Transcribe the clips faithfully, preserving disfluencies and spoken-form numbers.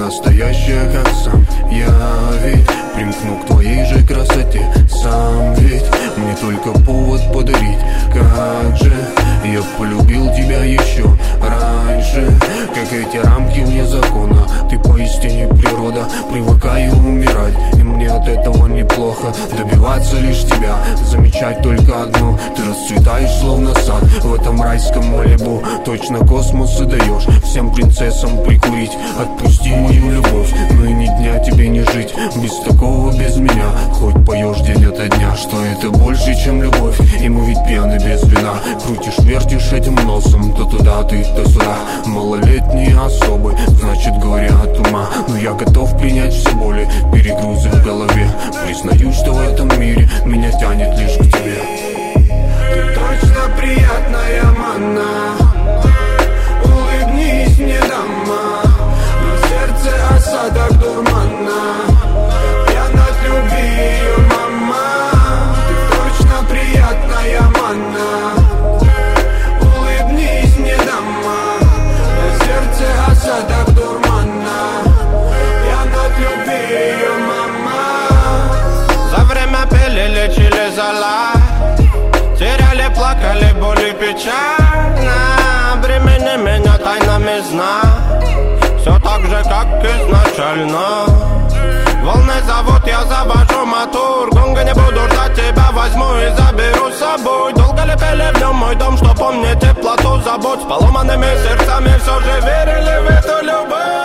настоящая, как сам я ведь примкну к твоей же красоте сам ведь. Мне только повод подарить, как же я полюбил тебя еще раньше. Как эти рамки вне закона, ты поистине природа. Привыкаю умирать, и мне от этого неплохо. Добиваться лишь тебя, замечать только одно: ты расцветаешь словно сад в этом райском Малибу. Точно космос и даешь всем принцессам прикурить. Отпусти мою любовь, ну и ни дня тебе не жить без такого, без меня. Хоть поешь день ото дня, что это больше, чем любовь. И мы ведь пьяны без вина. Крутишь, вертишь этим носом, то туда ты, то сюда. Малолетние особы, значит горе от ума. Но я готов принять все боли, перегрузы в голове. Признаю, что в этом мире меня тянет лишь к тебе. Ты точно приятная манна. Улыбнись мне, дама. На сердце осадок дурмана. Пьян от любви ее мама. Ты точно приятная манна. Улыбнись мне, дама. На сердце осадок дурмана. Пьян от любви ее мама. За время пили, лечили зала. Теряли, плакали, боли, печально. Бремени меня тайнами сна. Все так же, как изначально. Волны зовут, я завожу мотор. Гонга не буду ждать, тебя возьму и заберу с собой. Долго ли пели в нем мой дом, что помнит теплоту забот. С поломанными сердцами все же верили в эту любовь.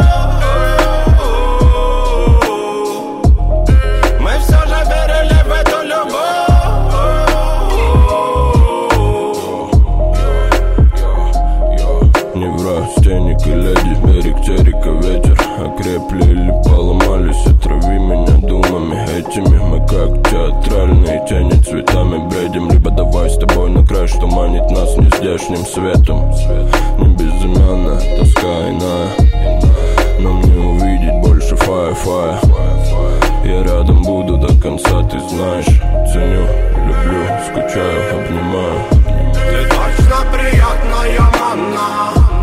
Мы все же верили в эту любовь. Неврастенник и леди, берег терека, ветер. Окрепли или поломались, отрави меня думами этими. Мы как театральные тени, цветами бредим. Либо давай с тобой на край, что манит нас нездешним светом. Не безымянная, тоска иная. Нам не увидеть больше фая-фая. Я рядом буду до конца, ты знаешь. Ценю, люблю, скучаю, обнимаю. Ты точно приятная манна.